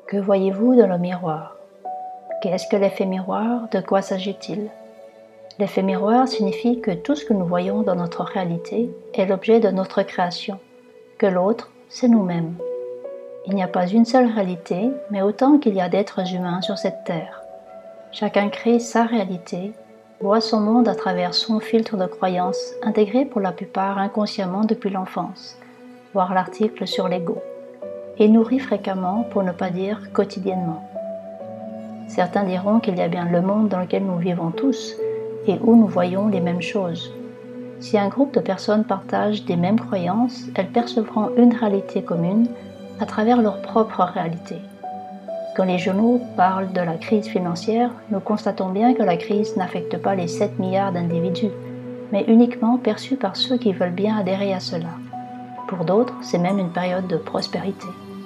Que voyez-vous dans le miroir? Qu'est-ce que l'effet miroir? De quoi s'agit-il? L'effet miroir signifie que tout ce que nous voyons dans notre réalité est l'objet de notre création, que l'autre, c'est nous-mêmes. Il n'y a pas une seule réalité, mais autant qu'il y a d'êtres humains sur cette terre. Chacun crée sa réalité, voit son monde à travers son filtre de croyances, intégré pour la plupart inconsciemment depuis l'enfance, voir l'article sur l'ego, et nourri fréquemment, pour ne pas dire quotidiennement. Certains diront qu'il y a bien le monde dans lequel nous vivons tous, et où nous voyons les mêmes choses. Si un groupe de personnes partagent des mêmes croyances, elles percevront une réalité commune à travers leur propre réalité. Quand les journaux parlent de la crise financière, nous constatons bien que la crise n'affecte pas les 7 milliards d'individus, mais uniquement perçue par ceux qui veulent bien adhérer à cela. Pour d'autres, c'est même une période de prospérité.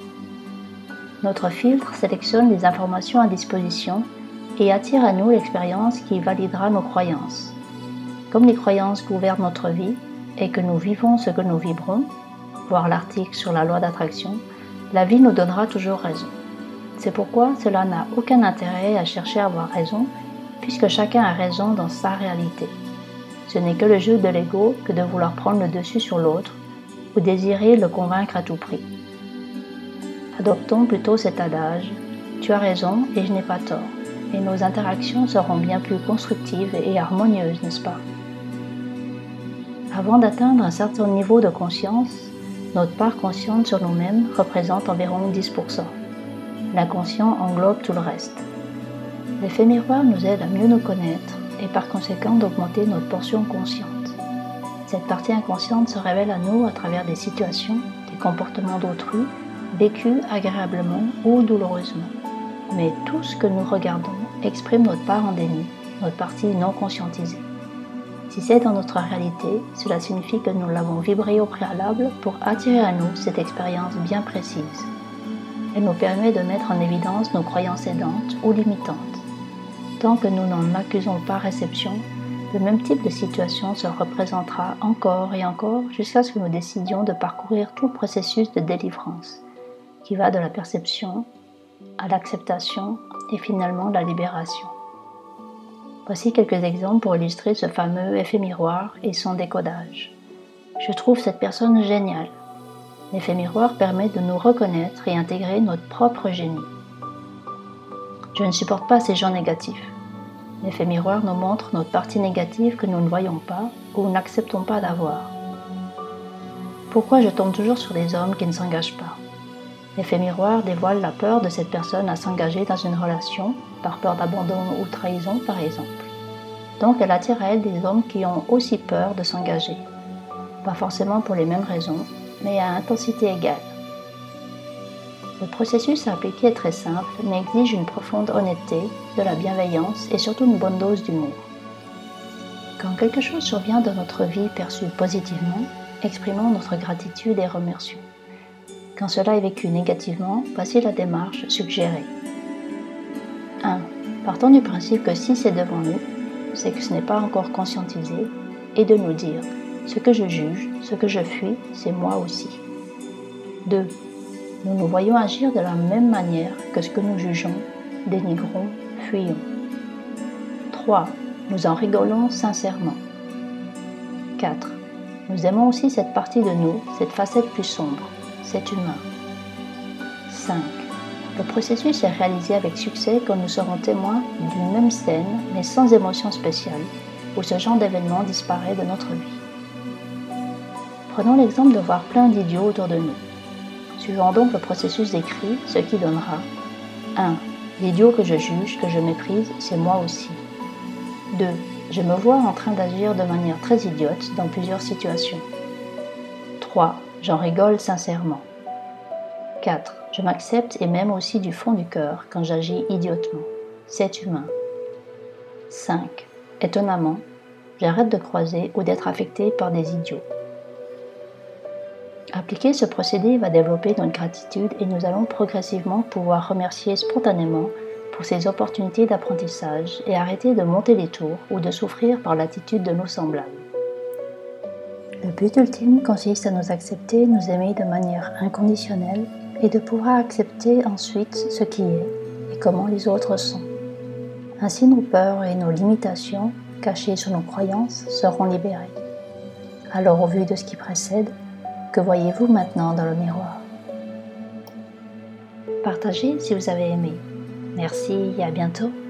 Notre filtre sélectionne les informations à disposition et attire à nous l'expérience qui validera nos croyances. Comme les croyances gouvernent notre vie et que nous vivons ce que nous vibrons, voir l'article sur la loi d'attraction, la vie nous donnera toujours raison. C'est pourquoi cela n'a aucun intérêt à chercher à avoir raison, puisque chacun a raison dans sa réalité. Ce n'est que le jeu de l'ego que de vouloir prendre le dessus sur l'autre ou désirer le convaincre à tout prix. Adoptons plutôt cet adage « Tu as raison et je n'ai pas tort » et nos interactions seront bien plus constructives et harmonieuses, n'est-ce pas? Avant d'atteindre un certain niveau de conscience, notre part consciente sur nous-mêmes représente environ 10%. L'inconscient englobe tout le reste. L'effet miroir nous aide à mieux nous connaître et par conséquent d'augmenter notre portion consciente. Cette partie inconsciente se révèle à nous à travers des situations, des comportements d'autrui, vécus agréablement ou douloureusement. Mais tout ce que nous regardons exprime notre part en déni, notre partie non conscientisée. Si c'est dans notre réalité, cela signifie que nous l'avons vibré au préalable pour attirer à nous cette expérience bien précise. Elle nous permet de mettre en évidence nos croyances aidantes ou limitantes. Tant que nous n'en accusons pas réception, le même type de situation se représentera encore et encore jusqu'à ce que nous décidions de parcourir tout le processus de délivrance, qui va de la perception à l'acceptation et finalement la libération. Voici quelques exemples pour illustrer ce fameux effet miroir et son décodage. Je trouve cette personne géniale. L'effet miroir permet de nous reconnaître et intégrer notre propre génie. Je ne supporte pas ces gens négatifs. L'effet miroir nous montre notre partie négative que nous ne voyons pas ou n'acceptons pas d'avoir. Pourquoi je tombe toujours sur des hommes qui ne s'engagent pas? L'effet miroir dévoile la peur de cette personne à s'engager dans une relation, par peur d'abandon ou trahison par exemple. Donc elle attire à elle des hommes qui ont aussi peur de s'engager. Pas forcément pour les mêmes raisons, mais à intensité égale. Le processus à appliquer est très simple, mais exige une profonde honnêteté, de la bienveillance et surtout une bonne dose d'humour. Quand quelque chose survient dans notre vie perçue positivement, exprimons notre gratitude et remercions. Quand cela est vécu négativement, voici la démarche suggérée. 1. Partons du principe que si c'est devant nous, c'est que ce n'est pas encore conscientisé, et de nous dire « ce que je juge, ce que je fuis, c'est moi aussi ». 2. Nous nous voyons agir de la même manière que ce que nous jugeons, dénigrons, fuyons. 3. Nous en rigolons sincèrement. 4. Nous aimons aussi cette partie de nous, cette facette plus sombre, cet humain. 5. Le processus est réalisé avec succès quand nous serons témoins d'une même scène, mais sans émotion spéciale, où ce genre d'événement disparaît de notre vie. Prenons l'exemple de voir plein d'idiots autour de nous. Suivons donc le processus décrit, ce qui donnera 1. L'idiot que je juge, que je méprise, c'est moi aussi. 2. Je me vois en train d'agir de manière très idiote dans plusieurs situations. 3. J'en rigole sincèrement. 4. Je m'accepte et m'aime aussi du fond du cœur quand j'agis idiotement. C'est humain. 5. Étonnamment, j'arrête de croiser ou d'être affecté par des idiots. Appliquer ce procédé va développer notre gratitude et nous allons progressivement pouvoir remercier spontanément pour ces opportunités d'apprentissage et arrêter de monter les tours ou de souffrir par l'attitude de nos semblables. Le but ultime consiste à nous accepter, nous aimer de manière inconditionnelle et de pouvoir accepter ensuite ce qui est et comment les autres sont. Ainsi nos peurs et nos limitations cachées sous nos croyances seront libérées. Alors au vu de ce qui précède, que voyez-vous maintenant dans le miroir? Partagez si vous avez aimé. Merci et à bientôt.